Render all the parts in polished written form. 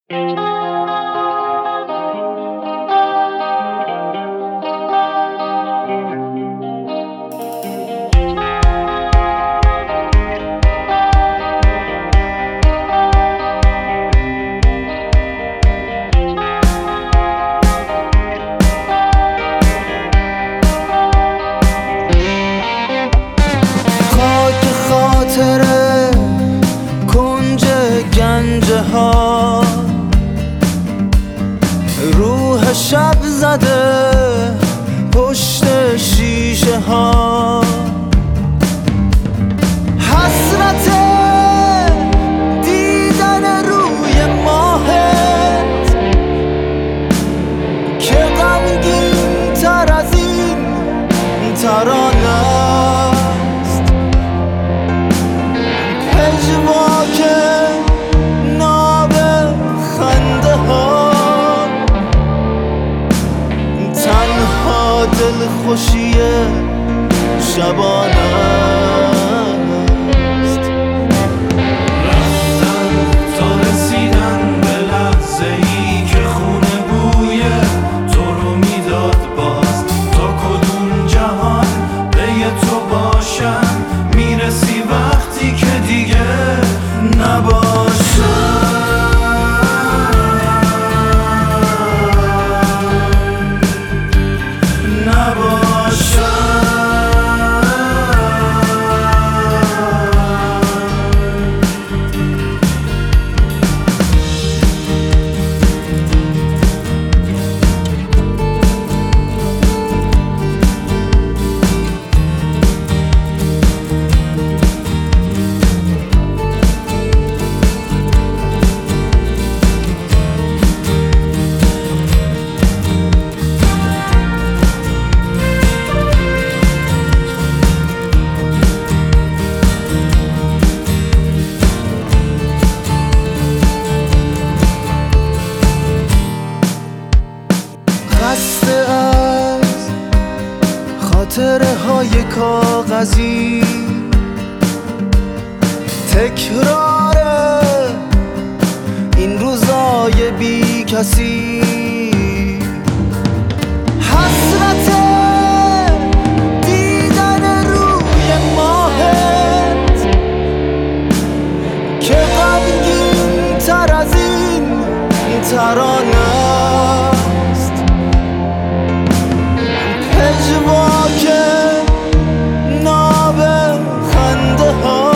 خاطره کنج گنجه ها، روح شب زده پشت شیشه ها، حسرت دیدن روی ماهت که غمگین تر از این ترانه است، پژواک ناب خنده ها، تنها دل خوشی شبانه است. رفتن تا رسیدن به لحظه ای که خونه بوی تو رو میداد باز، تا کدوم جهان به تو باشم میرسی وقتی که دیگه نباشم. خسته از خاطره های کاغذی، تکرار این روزای بی کسی، حسرت دیدن روی ماهت که غمگین تر از این ترانه است، پژواک ناب خنده ها،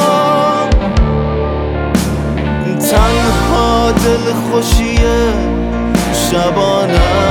تنها دل خوشی شبانه